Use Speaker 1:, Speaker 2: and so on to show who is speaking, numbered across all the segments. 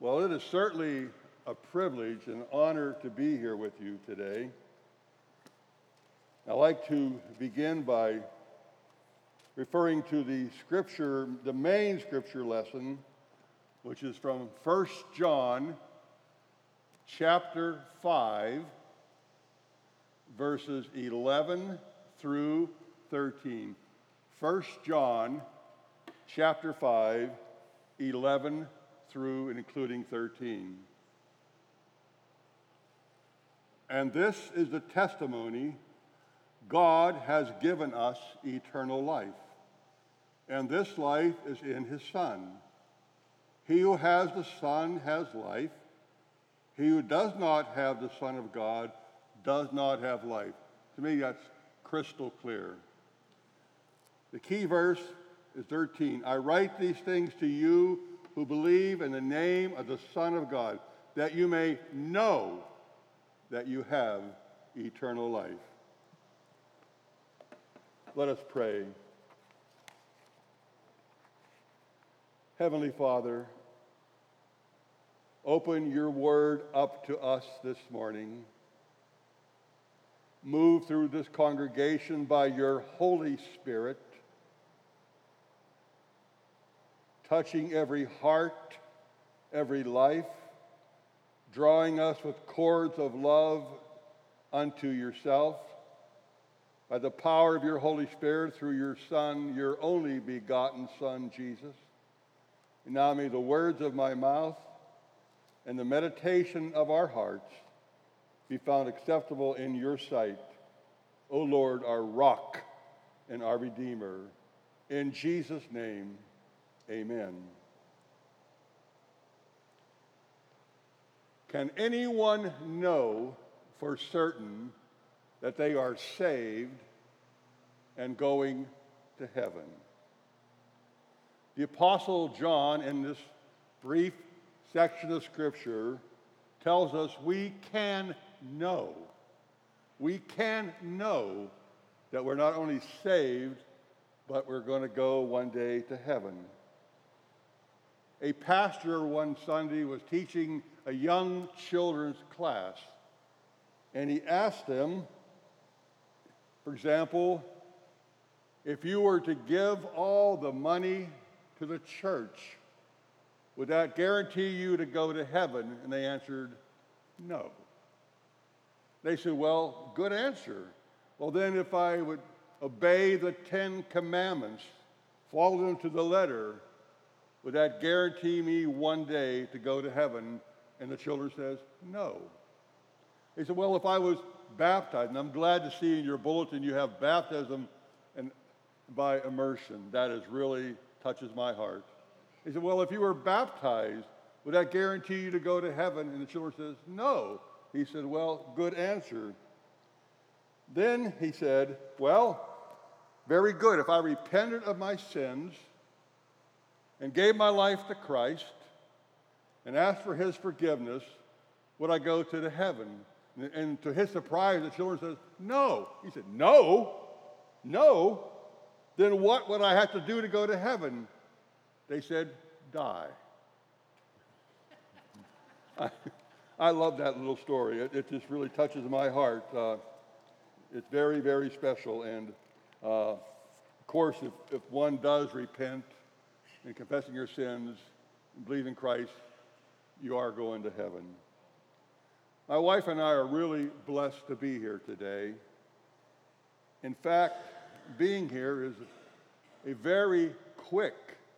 Speaker 1: Well, it is certainly a privilege and honor to be here with you today. I'd like to begin by referring to the scripture, the main scripture lesson, which is from 1 John chapter 5, verses 11 through 13. 1 John chapter 5, 11 through and including 13. And this is the testimony: God has given us eternal life, and this life is in his Son. He who has the Son has life. He who does not have the Son of God does not have life. To me, that's crystal clear. The key verse is 13. I write these things to you who believe in the name of the Son of God, that you may know that you have eternal life. Let us pray. Heavenly Father, open your word up to us this morning. Move through this congregation by your Holy Spirit, touching every heart, every life, drawing us with cords of love unto yourself, by the power of your Holy Spirit through your Son, your only begotten Son, Jesus. And now may the words of my mouth and the meditation of our hearts be found acceptable in your sight, O Lord, our rock and our Redeemer. In Jesus' name, amen. Can anyone know for certain that they are saved and going to heaven? The Apostle John, in this brief section of Scripture, tells us we can know. We can know that we're not only saved, but we're going to go one day to heaven. A pastor one Sunday was teaching a young children's class, and he asked them, for example, if you were to give all the money to the church, would that guarantee you to go to heaven? And they answered, no. They said, well, good answer. Well, then if I would obey the 10 Commandments, follow them to the letter, would that guarantee me one day to go to heaven? And the children says, no. They said, well, if I was baptized, and I'm glad to see in your bulletin you have baptism and by immersion. That is really touches my heart. He said, well, if you were baptized, would that guarantee you to go to heaven? And the children says, no. He said, well, good answer. Then he said, well, very good. If I repented of my sins and gave my life to Christ and asked for his forgiveness, would I go to the heaven? And to his surprise, the children says, no. He said, no? No? Then what would I have to do to go to heaven? They said, die. I love that little story. It just really touches my heart. It's very, very special. And of course, if one does repent and confessing your sins and believe in Christ, you are going to heaven. My wife and I are really blessed to be here today. In fact, being here is a very quick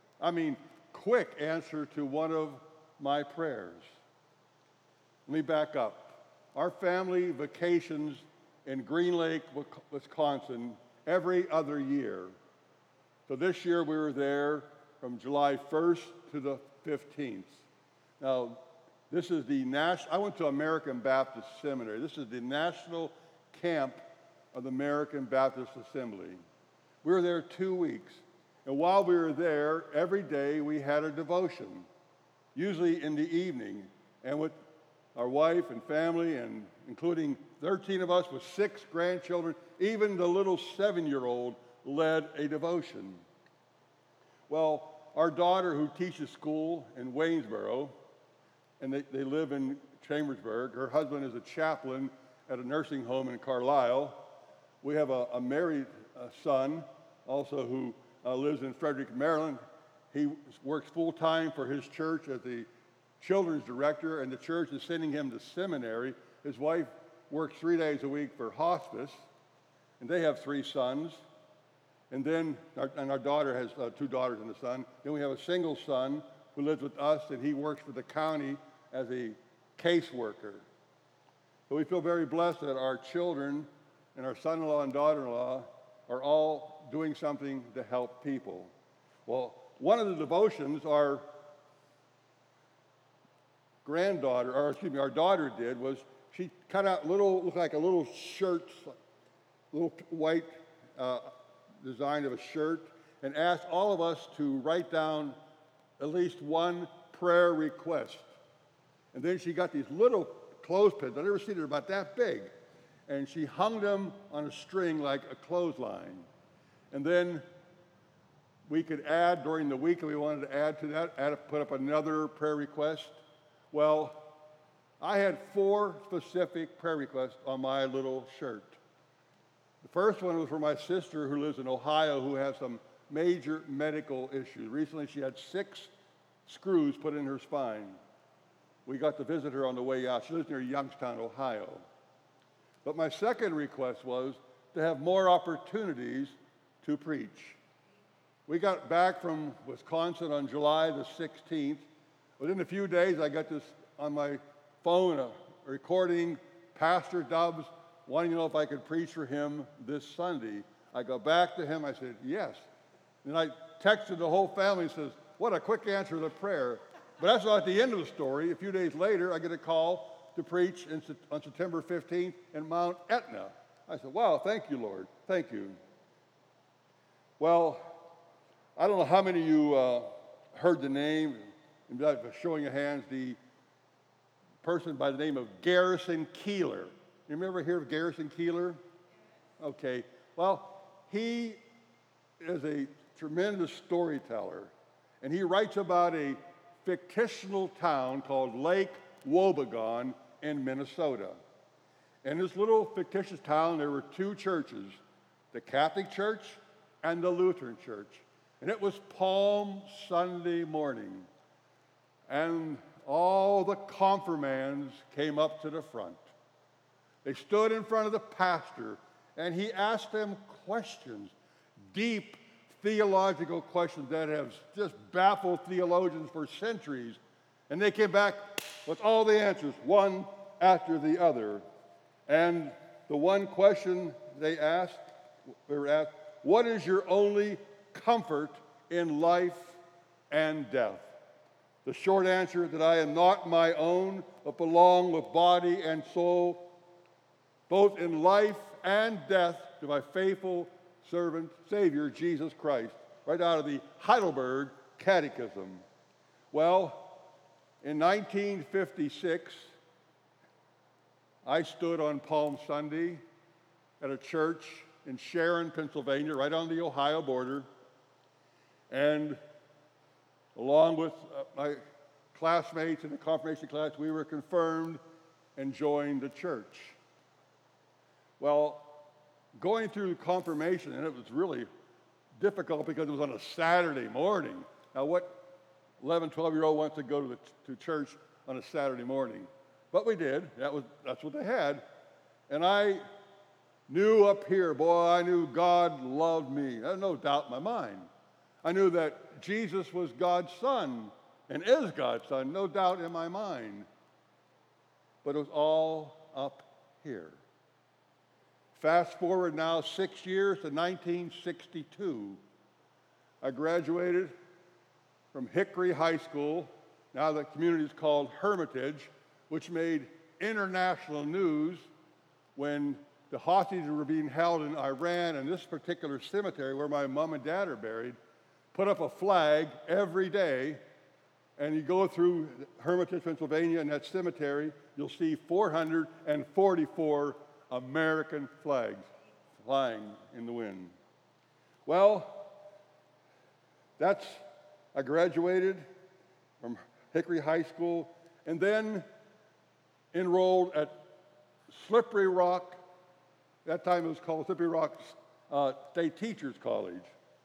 Speaker 1: answer to one of my prayers. Let me back up. Our family vacations in Green Lake, Wisconsin, every other year. So this year we were there from July 1st to the 15th. Now, this is I went to American Baptist Seminary. This is the national camp of the American Baptist Assembly. We were there 2 weeks. And while we were there, every day we had a devotion, usually in the evening. And with our wife and family, and including 13 of us with 6 grandchildren, even the little 7-year-old led a devotion. Well, our daughter, who teaches school in Waynesboro, and they live in Chambersburg. Her husband is a chaplain at a nursing home in Carlisle. We have a married son also who lives in Frederick, Maryland. He works full-time for his church as the children's director, and the church is sending him to seminary. His wife works 3 days a week for hospice, and they have 3 sons. And then our daughter has 2 daughters and a son. Then we have a single son who lives with us, and he works for the county as a caseworker. So we feel very blessed that our children and our son-in-law and daughter-in-law are all doing something to help people. Well, one of the devotions our our daughter did was she cut out looked like a little shirt, little white design of a shirt, and asked all of us to write down at least one prayer request. And then she got these little clothespins. I've never seen it about that big. And she hung them on a string like a clothesline. And then we could add during the week, if we wanted to add to that, put up another prayer request. Well, I had 4 specific prayer requests on my little shirt. The first one was for my sister who lives in Ohio who has some major medical issues. Recently, she had 6 screws put in her spine. We got to visit her on the way out. She lives near Youngstown, Ohio. But my second request was to have more opportunities to preach. We got back from Wisconsin on July the 16th. Within a few days, I got this on my phone, a recording, Pastor Dubbs wanting to know if I could preach for him this Sunday. I go back to him, I said, yes. And I texted the whole family and says, what a quick answer to the prayer. But that's not the end of the story. A few days later, I get a call to preach on September 15th in Mount Etna. I said, wow, thank you, Lord. Thank you. Well, I don't know how many of you heard the name, by showing of hands, the person by the name of Garrison Keillor. You remember hear of Garrison Keillor? Okay. Well, he is a tremendous storyteller, and he writes about a fictional town called Lake Wobegon in Minnesota. In this little fictitious town, there were 2 churches, the Catholic Church and the Lutheran Church. And it was Palm Sunday morning, and all the confirmands came up to the front. They stood in front of the pastor, and he asked them questions, deep theological questions that have just baffled theologians for centuries. And they came back with all the answers, one after the other. And the one question they were asked, what is your only comfort in life and death? The short answer, that I am not my own, but belong with body and soul, both in life and death, to my faithful servant, Savior, Jesus Christ, right out of the Heidelberg Catechism. Well, in 1956, I stood on Palm Sunday at a church in Sharon, Pennsylvania, right on the Ohio border, and along with my classmates in the confirmation class, we were confirmed and joined the church. Well, going through confirmation, and it was really difficult because it was on a Saturday morning. Now, what 11, 12-year-old wants to go to church on a Saturday morning? But we did. That's what they had. And I knew up here, boy, I knew God loved me. There's no doubt in my mind. I knew that Jesus was God's son and is God's son, no doubt in my mind. But it was all up here. Fast forward now 6 years to 1962. I graduated from Hickory High School, now the community is called Hermitage, which made international news when the hostages were being held in Iran, and this particular cemetery where my mom and dad are buried put up a flag every day. And you go through Hermitage, Pennsylvania, and that cemetery, you'll see 444 American flags flying in the wind. Well, I graduated from Hickory High School, and then enrolled at Slippery Rock. That time it was called Slippery Rock State Teachers College.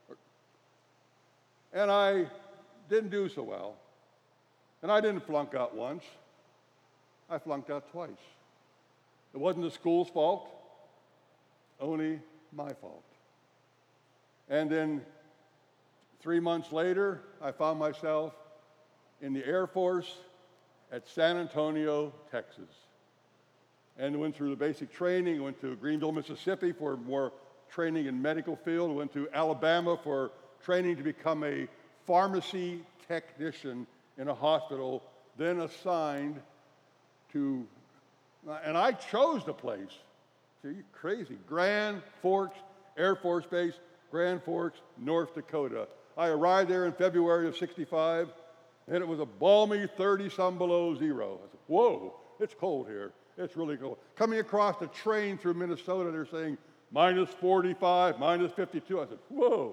Speaker 1: And I didn't do so well. And I didn't flunk out once. I flunked out twice. It wasn't the school's fault, only my fault. And then 3 months later, I found myself in the Air Force at San Antonio, Texas. And went through the basic training, went to Greenville, Mississippi for more training in medical field, went to Alabama for training to become a pharmacy technician in a hospital, then assigned to, and I chose the place. See, you crazy. Grand Forks Air Force Base, Grand Forks, North Dakota. I arrived there in February of '65, and it was a balmy 30-some below zero. I said, whoa, it's cold here. It's really cold. Coming across the train through Minnesota, they're saying minus 45, minus 52. I said, whoa.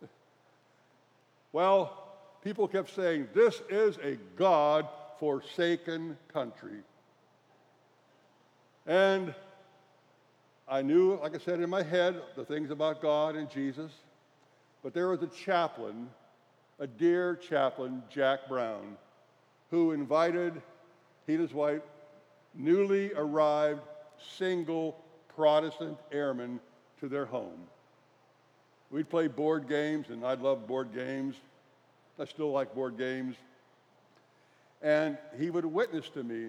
Speaker 1: Well, people kept saying, this is a God-forsaken country. And I knew, like I said, in my head, the things about God and Jesus. But there was a chaplain, a dear chaplain, Jack Brown, who invited he and his wife, newly arrived single Protestant airmen, to their home. We'd play board games, and I loved board games. I still like board games. And he would witness to me.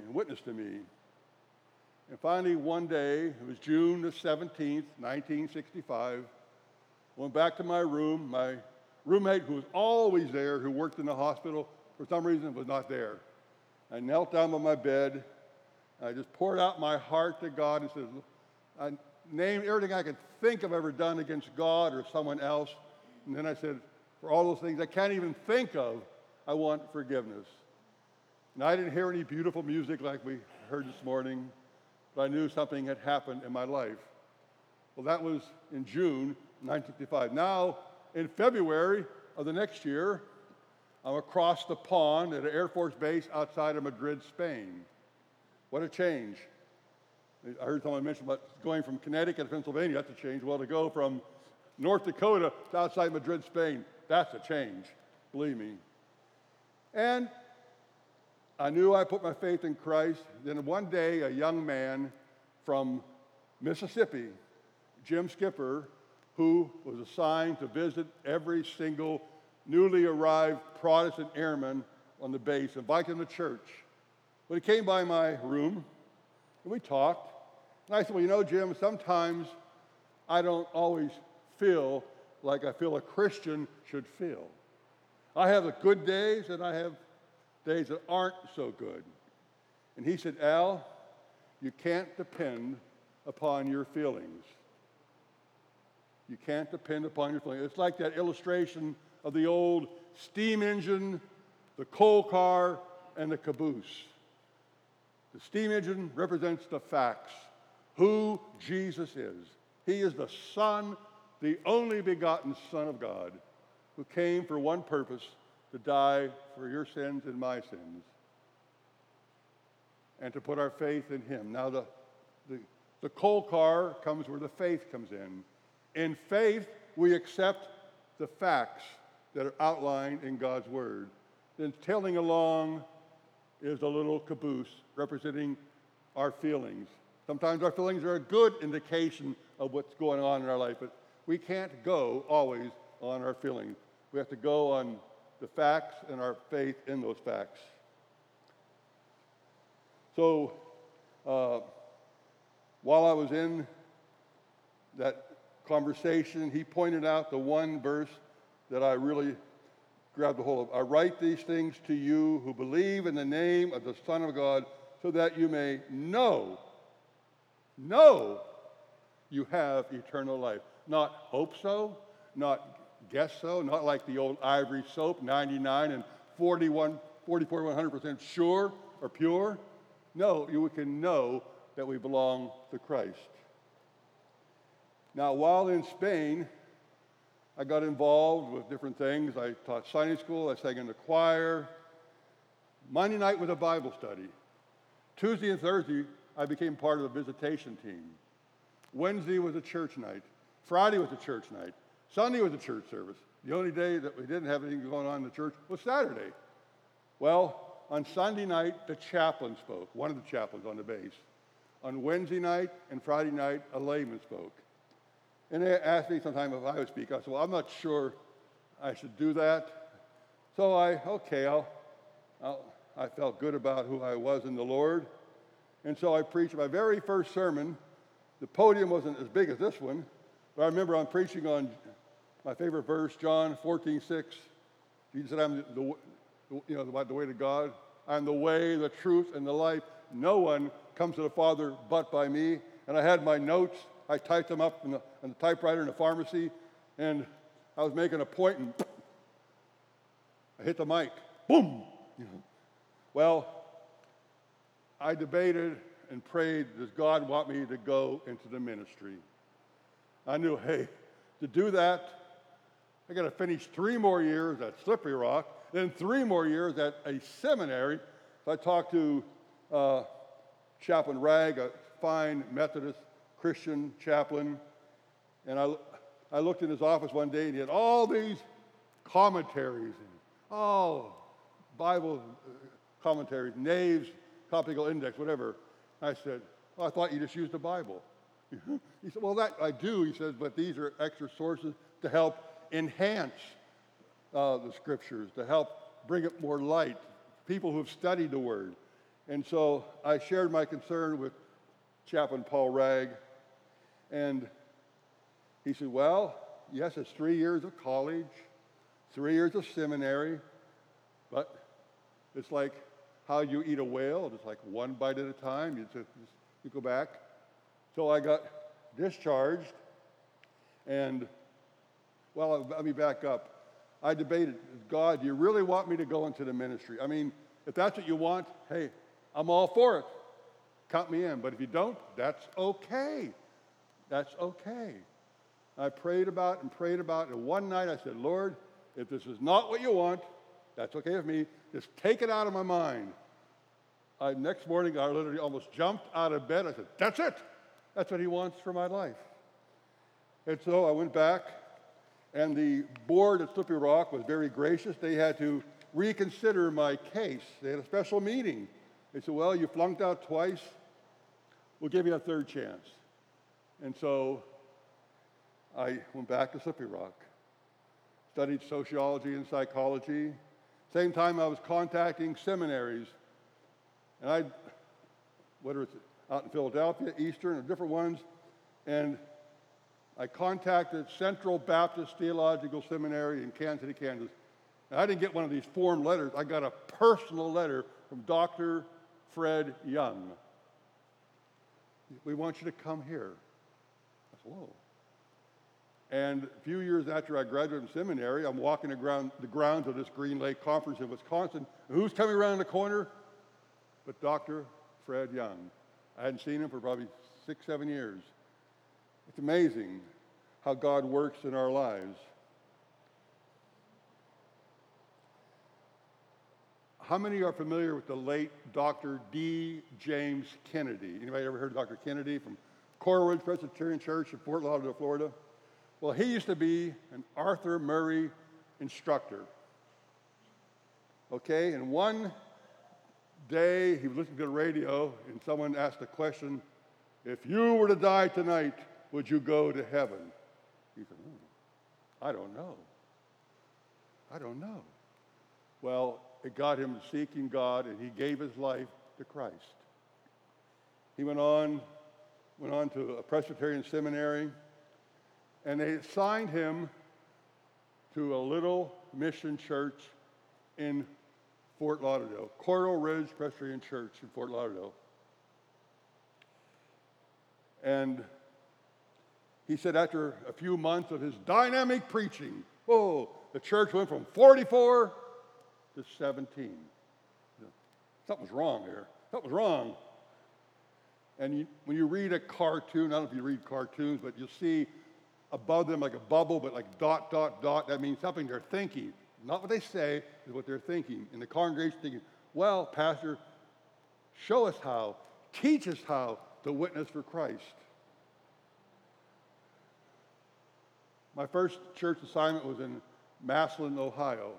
Speaker 1: And finally, one day, it was June the 17th, 1965, went back to my room. My roommate, who was always there, who worked in the hospital, for some reason was not there. I knelt down by my bed. I just poured out my heart to God and said, I named everything I could think of ever done against God or someone else. And then I said, for all those things I can't even think of, I want forgiveness. And I didn't hear any beautiful music like we heard this morning, but I knew something had happened in my life. Well, that was in June 1965. Now, in February of the next year, I'm across the pond at an Air Force base outside of Madrid, Spain. What a change. I heard someone mention about going from Connecticut to Pennsylvania. That's a change. Well, to go from North Dakota to outside Madrid, Spain, that's a change, believe me. And I knew I put my faith in Christ. Then one day, a young man from Mississippi, Jim Skipper, who was assigned to visit every single newly arrived Protestant airman on the base, invited him to church. Well, he came by my room, and we talked. And I said, well, you know, Jim, sometimes I don't always feel like I feel a Christian should feel. I have the good days, and I have days that aren't so good. And he said, Al, you can't depend upon your feelings. You can't depend upon your feelings. It's like that illustration of the old steam engine, the coal car, and the caboose. The steam engine represents the facts, who Jesus is. He is the Son, the only begotten Son of God, who came for one purpose, to die for your sins and my sins, and to put our faith in him. Now, the coal car comes where the faith comes in. In faith, we accept the facts that are outlined in God's Word. Then tailing along is a little caboose representing our feelings. Sometimes our feelings are a good indication of what's going on in our life, but we can't go always on our feelings. We have to go on the facts and our faith in those facts. So, while I was in that conversation, he pointed out the one verse that I really grabbed a hold of. I write these things to you who believe in the name of the Son of God, so that you may know you have eternal life. Not hope so, not guess so, not like the old Ivory soap, 99 and 44, 100% sure or pure. No, you can know that we belong to Christ. Now, while in Spain, I got involved with different things. I taught Sunday school, I sang in the choir, Monday night was a Bible study. Tuesday and Thursday, I became part of the visitation team. Wednesday was a church night. Friday was a church night. Sunday was a church service. The only day that we didn't have anything going on in the church was Saturday. Well, on Sunday night, the chaplain spoke, one of the chaplains on the base. On Wednesday night and Friday night, a layman spoke. And they asked me sometime if I would speak. I said, well, I'm not sure I should do that. So I felt good about who I was in the Lord. And so I preached my very first sermon. The podium wasn't as big as this one, but I remember I'm preaching on my favorite verse, John 14:6. Jesus said, I'm the way to God. I'm the way, the truth, and the life. No one comes to the Father but by me. And I had my notes. I typed them up on the typewriter in the pharmacy, and I was making a point, and I hit the mic. Boom! Well, I debated and prayed, does God want me to go into the ministry? I knew, hey, to do that, I got to finish 3 more years at Slippery Rock, then 3 more years at a seminary. So I talked to Chaplain Ragg, a fine Methodist Christian chaplain, and I looked in his office one day, and he had all these commentaries, Bible commentaries, Nave's Topical Index, whatever. I said, well, I thought you just used the Bible. He said, well, that I do, he says, but these are extra sources to help enhance the Scriptures, to help bring it more light, people who have studied the Word. And so I shared my concern with Chaplain Paul Ragg, and he said, well, yes, it's 3 years of college, 3 years of seminary, but it's like how you eat a whale, just like one bite at a time, you go back. So I got discharged, and, well, let me back up. I debated, God, do you really want me to go into the ministry? I mean, if that's what you want, hey, I'm all for it. Count me in. But if you don't, that's okay. That's okay. I prayed about it, and one night I said, Lord, if this is not what you want, that's okay with me. Just take it out of my mind. Next morning, I literally almost jumped out of bed. I said, that's it. That's what he wants for my life. And so I went back, and the board at Slippery Rock was very gracious. They had to reconsider my case. They had a special meeting. They said, well, you flunked out twice. We'll give you a third chance. And so I went back to Slippery Rock, studied sociology and psychology. Same time I was contacting seminaries. And whether it's out in Philadelphia, Eastern, or different ones, and I contacted Central Baptist Theological Seminary in Kansas City, Kansas. And I didn't get one of these form letters. I got a personal letter from Dr. Fred Young. We want you to come here. I said, whoa. And a few years after I graduated from seminary, I'm walking the grounds of this Green Lake Conference in Wisconsin. And who's coming around the corner? But Dr. Fred Young. I hadn't seen him for probably 6, 7 years. It's amazing how God works in our lives. How many are familiar with the late Dr. D. James Kennedy? Anybody ever heard of Dr. Kennedy from Coral Ridge Presbyterian Church in Fort Lauderdale, Florida? Well, he used to be an Arthur Murray instructor. Okay, and one day he was listening to the radio and someone asked a question, if you were to die tonight, would you go to heaven? He said, I don't know. I don't know. Well, it got him seeking God, and he gave his life to Christ. He went on to a Presbyterian seminary, and they assigned him to a little mission church in Fort Lauderdale, Coral Ridge Presbyterian Church in Fort Lauderdale. And he said after a few months of his dynamic preaching, the church went from 44 to 17. Something's wrong here. Something's wrong. And when you read a cartoon, I don't know if you read cartoons, but you'll see above them like a bubble, but like dot, dot, dot. That means something they're thinking. Not what they say, is what they're thinking. And the congregation thinking, Well, Pastor, show us how. Teach us how to witness for Christ. My first church assignment was in Massillon, Ohio.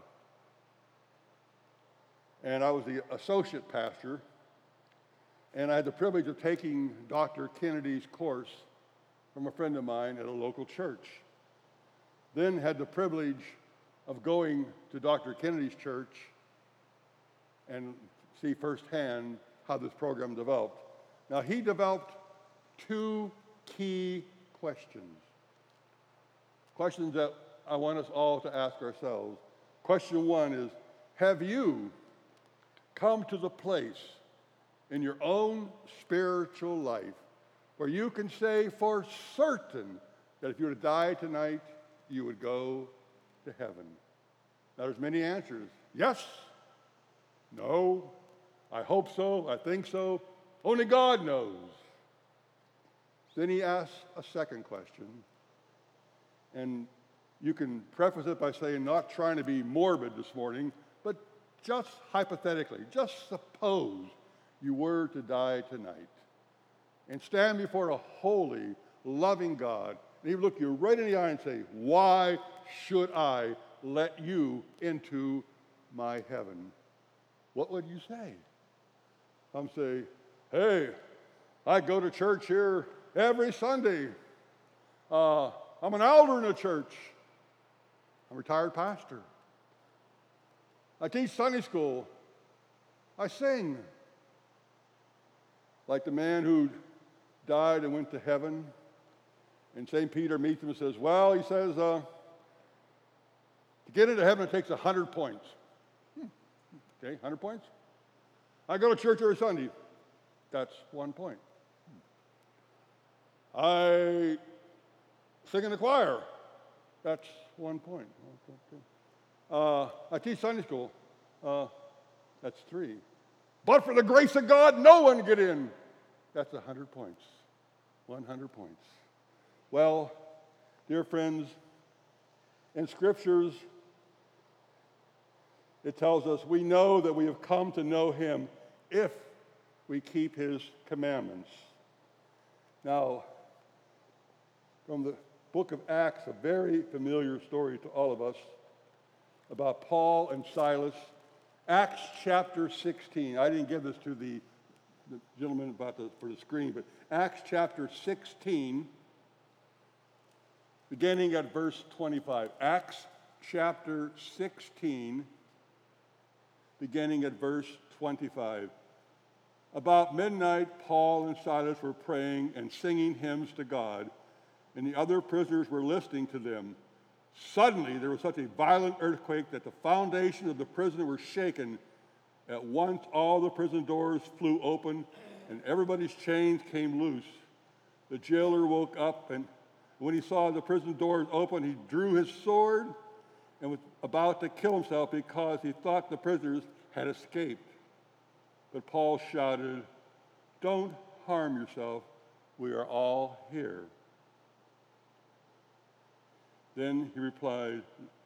Speaker 1: And I was the associate pastor. And I had the privilege of taking Dr. Kennedy's course from a friend of mine at a local church. Then had the privilege of going to Dr. Kennedy's church and see firsthand how this program developed. Now, he developed two key questions that I want us all to ask ourselves. Question one is, have you come to the place in your own spiritual life where you can say for certain that if you were to die tonight, you would go to heaven? Now, there's many answers. Yes, no, I hope so, I think so, only God knows. Then he asks a second question, and you can preface it by saying, not trying to be morbid this morning, but just hypothetically, just suppose you were to die tonight and stand before a holy, loving God, and he would look you right in the eye and say, why should I let you into my heaven? What would you say? Some say, hey, I go to church here every Sunday. I'm an elder in the church. I'm a retired pastor. I teach Sunday school. I sing. Like the man who died and went to heaven. And St. Peter meets him and says, well, he says, to get into heaven, it takes 100 points. Okay, 100 points? I go to church every Sunday. That's 1 point. I sing in the choir. That's 1 point. I teach Sunday school. That's 3. But for the grace of God, no one get in. That's 100 points. 100 points. Well, dear friends, in Scriptures, it tells us we know that we have come to know him if we keep his commandments. Now, from the book of Acts, a very familiar story to all of us about Paul and Silas. Acts chapter 16. I didn't give this to the gentleman for the screen, but Acts chapter 16, beginning at verse 25. Acts chapter 16, beginning at verse 25. About midnight, Paul and Silas were praying and singing hymns to God, and the other prisoners were listening to them. Suddenly, there was such a violent earthquake that the foundation of the prison was shaken. At once, all the prison doors flew open, and everybody's chains came loose. The jailer woke up, and when he saw the prison doors open, he drew his sword and was about to kill himself because he thought the prisoners had escaped. But Paul shouted, "Don't harm yourself. We are all here." Then he replied,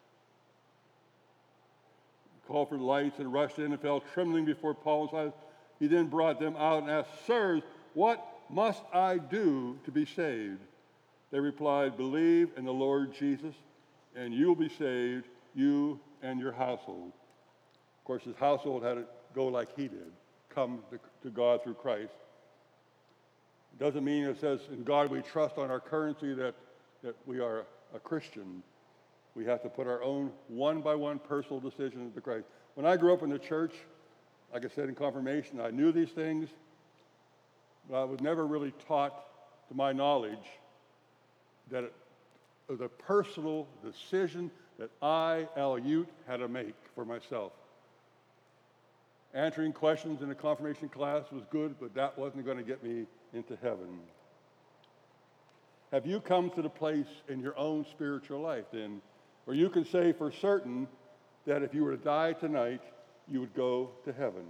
Speaker 1: called for lights and rushed in and fell trembling before Paul and Silas. He then brought them out and asked, "Sirs, what must I do to be saved?" They replied, "Believe in the Lord Jesus, and you will be saved, you and your household." Of course, his household had to go like he did, come to God through Christ. It doesn't mean it says, in God we trust on our currency, that we are a Christian. We have to put our own one-by-one personal decision to Christ. When I grew up in the church, like I said in confirmation, I knew these things, but I was never really taught, to my knowledge, that it was a personal decision that I, Al Ute, had to make for myself. Answering questions in a confirmation class was good, but that wasn't going to get me into heaven. Have you come to the place in your own spiritual life, then, where you can say for certain that if you were to die tonight, you would go to heaven?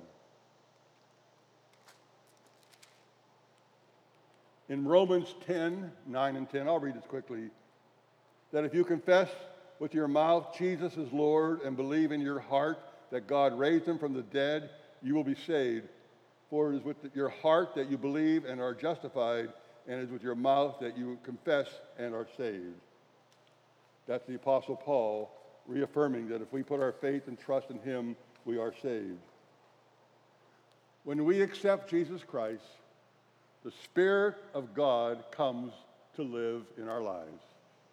Speaker 1: In Romans 10, 9 and 10, I'll read this quickly, that if you confess with your mouth Jesus is Lord and believe in your heart that God raised him from the dead, you will be saved. For it is with your heart that you believe and are justified, and it is with your mouth that you confess and are saved. That's the Apostle Paul reaffirming that if we put our faith and trust in him, we are saved. When we accept Jesus Christ, the Spirit of God comes to live in our lives.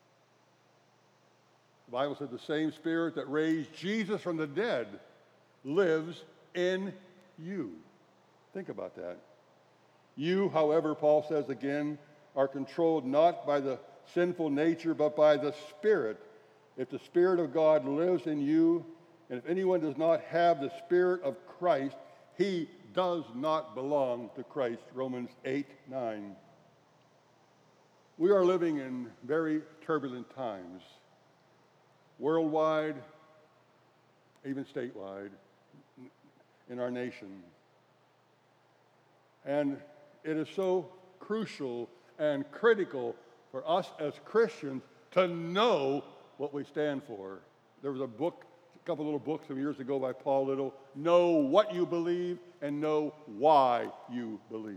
Speaker 1: The Bible said the same Spirit that raised Jesus from the dead lives in you. Think about that. You, however, Paul says again, are controlled not by the sinful nature, but by the Spirit. If the Spirit of God lives in you, and if anyone does not have the Spirit of Christ, he does not belong to Christ. Romans 8:9. We are living in very turbulent times, worldwide, even statewide, in our nation. And it is so crucial and critical for us as Christians to know what we stand for. There was a couple little books some years ago by Paul Little, Know What You Believe and Know Why You Believe.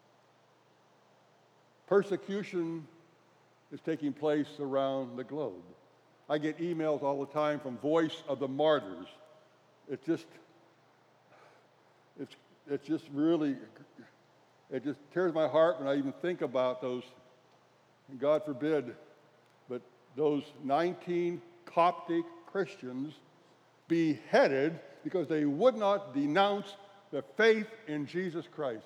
Speaker 1: Persecution is taking place around the globe. I get emails all the time from Voice of the Martyrs. It just tears my heart when I even think about those, and God forbid, but those 19 Coptic Christians beheaded because they would not denounce the faith in Jesus Christ.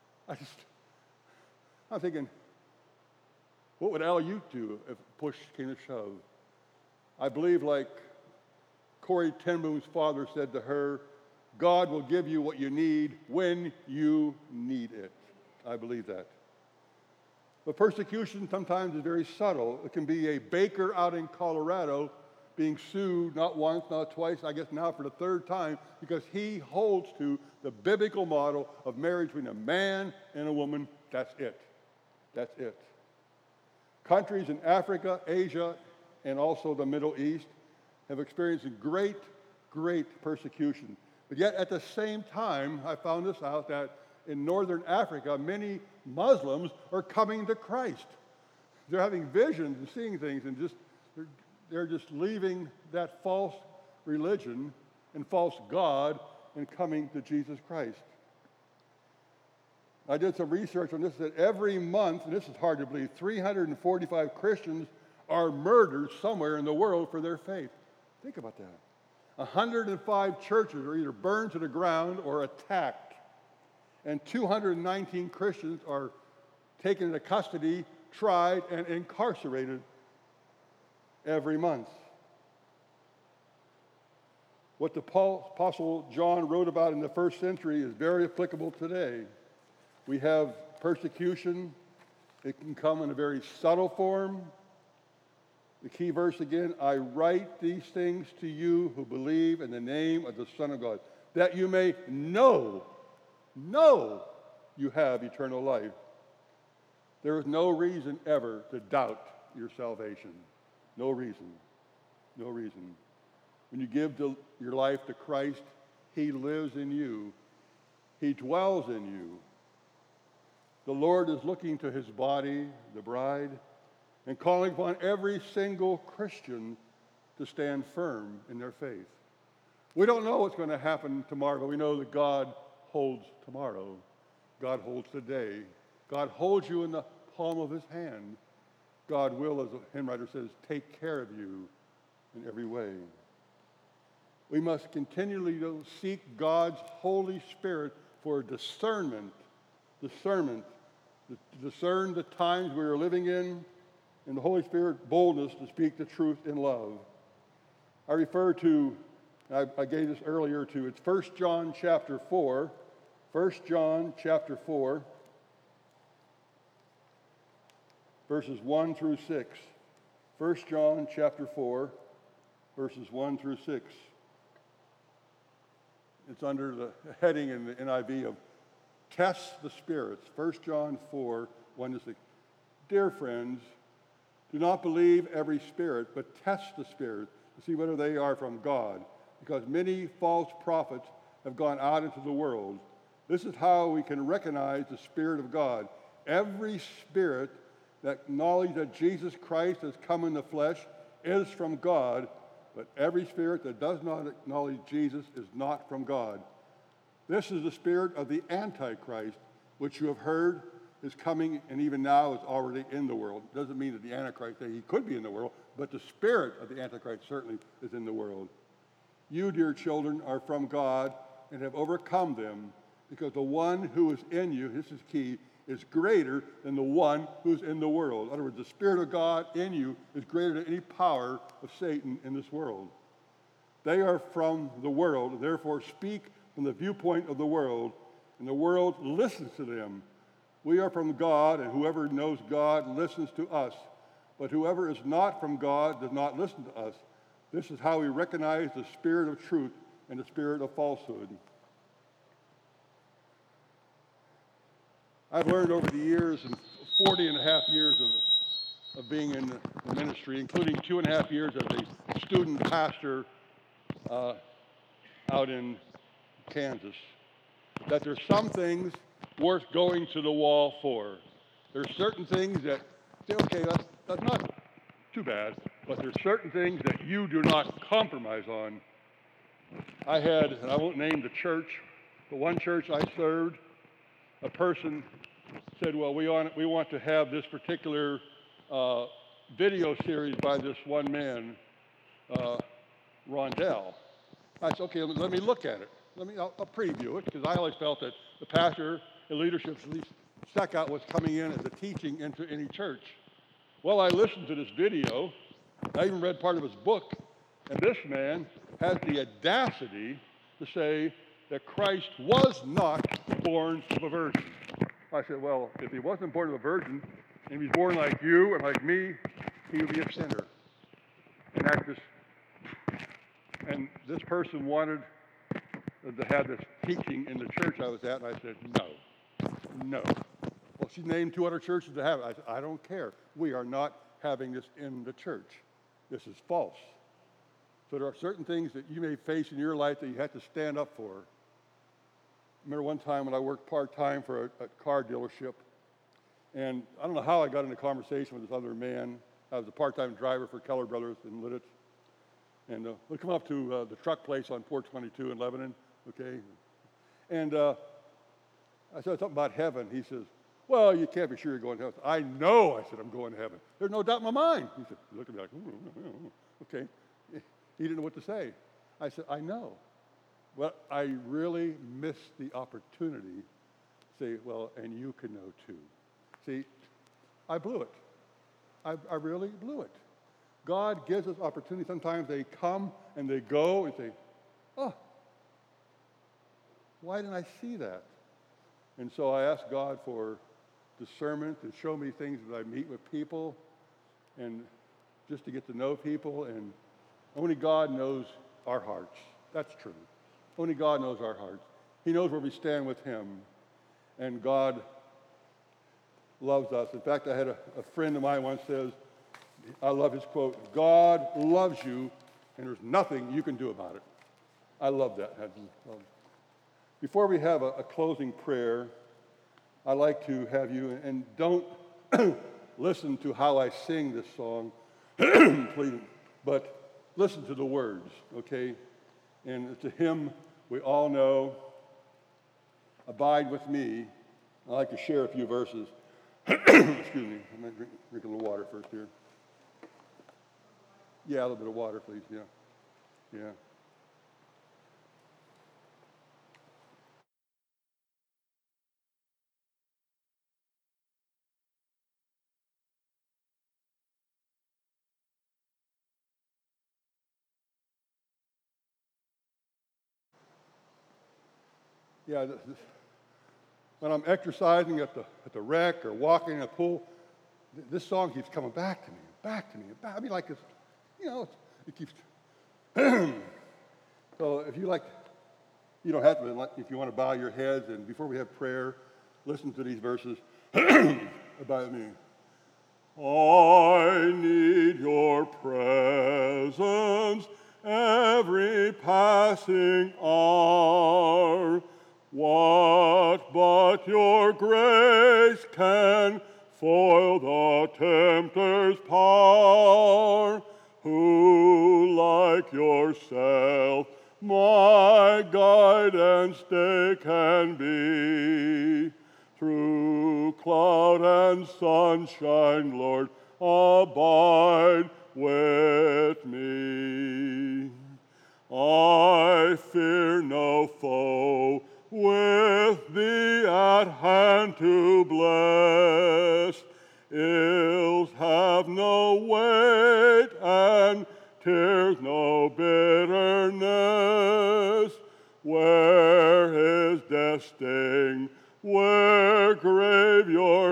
Speaker 1: I'm thinking, what would Al Ute do if push came to shove? I believe, like Corrie ten Boom's father said to her, God will give you what you need when you need it. I believe that. But persecution sometimes is very subtle. It can be a baker out in Colorado being sued not once, not twice, I guess now for the third time, because he holds to the biblical model of marriage between a man and a woman. That's it. That's it. Countries in Africa, Asia, and also the Middle East have experienced great, great persecution. But yet at the same time, I found this out, that in northern Africa, many Muslims are coming to Christ. They're having visions and seeing things, and they're just leaving that false religion and false God and coming to Jesus Christ. I did some research on this, that every month, and this is hard to believe, 345 Christians are murdered somewhere in the world for their faith. Think about that. 105 churches are either burned to the ground or attacked. And 219 Christians are taken into custody, tried, and incarcerated every month. What the Apostle John wrote about in the first century is very applicable today. We have persecution. It can come in a very subtle form. The key verse again, I write these things to you who believe in the name of the Son of God, that you may know you have eternal life. There is no reason ever to doubt your salvation. No reason. No reason. When you give your life to Christ, he lives in you. He dwells in you. The Lord is looking to his body, the bride, and calling upon every single Christian to stand firm in their faith. We don't know what's going to happen tomorrow, but we know that God holds tomorrow. God holds today. God holds you in the palm of his hand. God will, as the hymn writer says, take care of you in every way. We must continually seek God's Holy Spirit for discernment, to discern the times we are living in, and the Holy Spirit boldness to speak the truth in love. I refer to, I gave this earlier to, it's 1 John chapter 4, 1 John chapter 4, verses 1 through 6. 1 John chapter 4, verses 1 through 6. It's under the heading in the NIV of Test the Spirits. 1 John 4, 1 to 6. Dear friends, do not believe every spirit, but test the spirits to see whether they are from God, because many false prophets have gone out into the world. This is how we can recognize the Spirit of God. Every spirit that acknowledges that Jesus Christ has come in the flesh is from God, but every spirit that does not acknowledge Jesus is not from God. This is the spirit of the Antichrist, which you have heard is coming and even now is already in the world. It doesn't mean that the Antichrist, he could be in the world, but the spirit of the Antichrist certainly is in the world. You, dear children, are from God and have overcome them, because the one who is in you, this is key, is greater than the one who's in the world. In other words, the Spirit of God in you is greater than any power of Satan in this world. They are from the world, and therefore speak from the viewpoint of the world, and the world listens to them. We are from God, and whoever knows God listens to us. But whoever is not from God does not listen to us. This is how we recognize the spirit of truth and the spirit of falsehood. I've learned over the years, and 40 and a half years of being in the ministry, including 2.5 years as a student pastor out in Kansas, that there's some things worth going to the wall for. There's certain things that, okay, that's not too bad, but there's certain things that you do not compromise on. I had, and I won't name the church, but one church I served, a person said, well, we want to have this particular video series by this one man, Rondell. I said, okay, let me look at it. I'll preview it, because I always felt that the pastor and leadership should at least check out what's coming in as a teaching into any church. Well, I listened to this video. I even read part of his book, and this man has the audacity to say that Christ was not born of a virgin. I said, well, if he wasn't born of a virgin, and he was born like you and like me, he would be a sinner. And this person wanted to have this teaching in the church I was at, and I said, no. Well, she named 2 other churches to have it. I said, I don't care. We are not having this in the church. This is false. So there are certain things that you may face in your life that you have to stand up for. I remember one time when I worked part-time for a car dealership, and I don't know how I got into conversation with this other man. I was a part-time driver for Keller Brothers in Lidditz. And we come up to the truck place on 422 in Lebanon, okay? And I said something about heaven. He says, well, you can't be sure you're going to heaven. I know, I said, I'm going to heaven. There's no doubt in my mind. He said, he looked at me like, okay. He didn't know what to say. I said, I know. Well, I really missed the opportunity to say, well, and you can know too. See, I blew it. I really blew it. God gives us opportunities. Sometimes they come and they go and say, oh, why didn't I see that? And so I asked God for discernment to show me things as I meet with people and just to get to know people. And only God knows our hearts. That's true. Only God knows our hearts. He knows where we stand with him. And God loves us. In fact, I had a friend of mine once says, I love his quote, God loves you, and there's nothing you can do about it. I love that. Before we have a closing prayer, I'd like to have you, and don't listen to how I sing this song, please, but listen to the words, okay? And it's a hymn we all know, Abide With Me. I'd like to share a few verses. Excuse me, I'm going to drink a little water first here. Yeah, a little bit of water, please, yeah. Yeah, when I'm exercising at the rec or walking in a pool, this song keeps coming back to me. I mean, like it's, it keeps. So if you like, you don't have to, if you want to bow your heads, and before we have prayer, listen to these verses about me. I need your presence every passing hour. What but your grace can foil the tempter's power? Who like yourself my guide and stay can be? Through cloud and sunshine, Lord, abide with me. I fear no foe, with thee at hand to bless. Ills have no weight, and tears no bitterness. Where is death's sting? Where grave your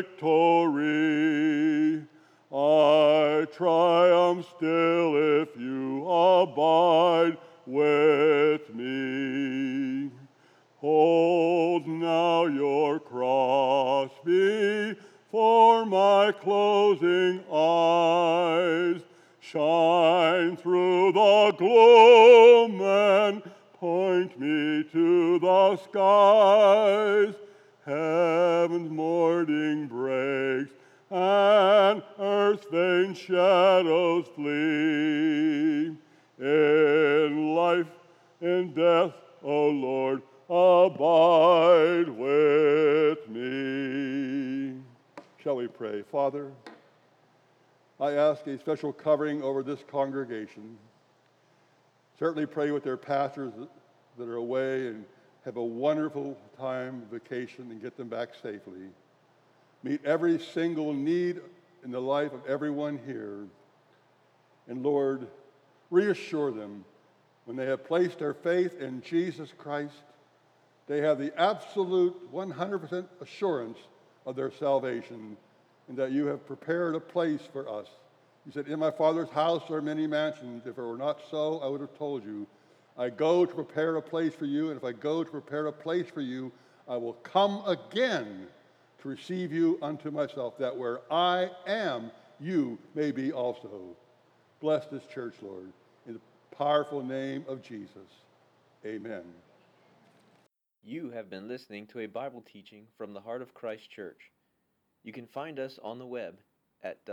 Speaker 1: victory? I triumph still if you abide with me. Hold now your cross before my closing eyes. Shine through the gloom and point me to the skies. Heaven's morning breaks and earth's vain shadows flee. In life, in death, O Lord, abide with me. Shall we pray? Father, I ask a special covering over this congregation. Certainly pray with their pastors that are away and have a wonderful time, vacation, and get them back safely. Meet every single need in the life of everyone here. And Lord, reassure them when they have placed their faith in Jesus Christ, they have the absolute 100% assurance of their salvation and that you have prepared a place for us. You said, in my Father's house are many mansions. If it were not so, I would have told you. I go to prepare a place for you, and if I go to prepare a place for you, I will come again to receive you unto myself, that where I am, you may be also. Bless this church, Lord, in the powerful name of Jesus. Amen.
Speaker 2: You have been listening to a Bible teaching from the Heart of Christ Church. You can find us on the web at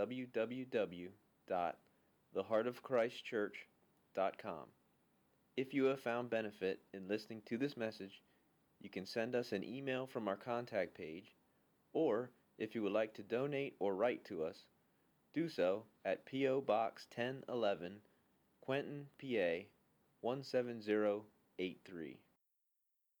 Speaker 2: www.theheartofchristchurch.com. If you have found benefit in listening to this message, you can send us an email from our contact page, or if you would like to donate or write to us, do so at P.O. Box 1011, Quentin, PA 17083.